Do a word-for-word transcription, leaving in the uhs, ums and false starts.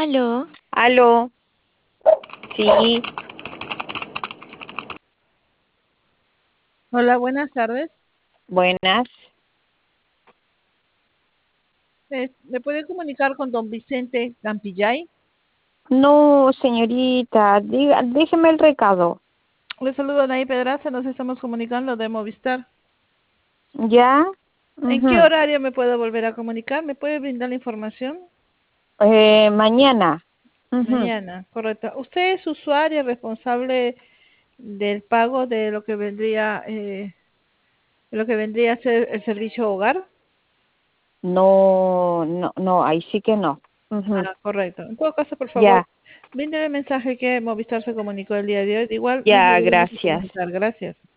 Aló, Aló, sí, Hola, buenas tardes. buenas. Eh, ¿Me puede comunicar con don Vicente Campillay? No, señorita, diga, déjeme el recado. Le saludo a Anaí Pedraza, nos estamos comunicando de Movistar. ¿Ya? ¿En qué Ujú. horario me puedo volver a comunicar? ¿Me puede brindar la información? Eh, mañana. Ujú. Mañana, correcto. ¿Usted es usuario responsable del pago de lo que vendría, eh, lo que vendría a ser el servicio hogar? No, no, no, ahí sí que no. Ujú. Ah, correcto. En todo caso, por favor, Ya, bríndeme el mensaje que Movistar se comunicó el día de hoy. De igual nos ya, volveremos a gracias. comunicar. Gracias.